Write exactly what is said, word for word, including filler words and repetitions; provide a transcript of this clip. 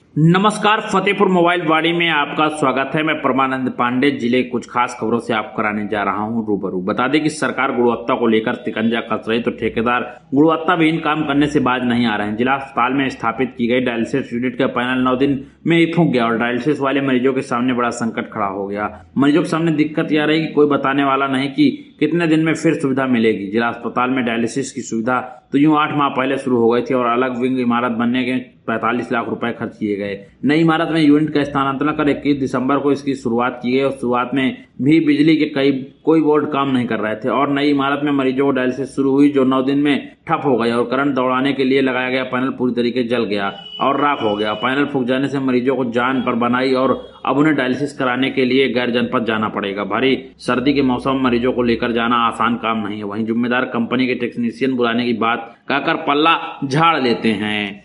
नमस्कार, फतेहपुर मोबाइल वाड़ी में आपका स्वागत है। मैं परमानंद पांडे जिले कुछ खास खबरों से आपको कराने जा रहा हूं रूबरू। बता दें कि सरकार गुणवत्ता को लेकर तिकंजा कस रही तो ठेकेदार गुणवत्ता विहीन काम करने से बाज नहीं आ रहे हैं। जिला अस्पताल में स्थापित की गई डायलिसिस यूनिट का पैनल नौ दिन में ही फूंक गया और डायलिसिस वाले मरीजों के सामने बड़ा संकट खड़ा हो गया। मरीजों के सामने दिक्कत यह रही कि कोई बताने वाला नहीं कि कितने दिन में फिर सुविधा मिलेगी। जिला अस्पताल में डायलिसिस की सुविधा तो यूं आठ माह पहले शुरू हो गई थी और अलग विंग इमारत बनने के पैंतालीस लाख रुपए खर्च किए गए। नई इमारत में यूनिट का स्थानांतरण कर इक्कीस दिसंबर को इसकी शुरुआत की गई और शुरुआत में भी बिजली के कई कोई बोर्ड काम नहीं कर रहे थे और नई इमारत में मरीजों को डायलिसिस शुरू हुई जो नौ दिन में ठप हो गई और करंट दौड़ाने के लिए लगाया गया पैनल पूरी तरीके जल गया और राख हो गया। पैनल फूंक जाने से मरीजों को जान पर बनाई और अब उन्हें डायलिसिस कराने के लिए गैर जनपद जाना पड़ेगा। भारी सर्दी के मौसम में मरीजों को लेकर जाना आसान काम नहीं है। वहीं जिम्मेदार कंपनी के टेक्नीशियन बुलाने की बात कहकर पल्ला झाड़ लेते हैं।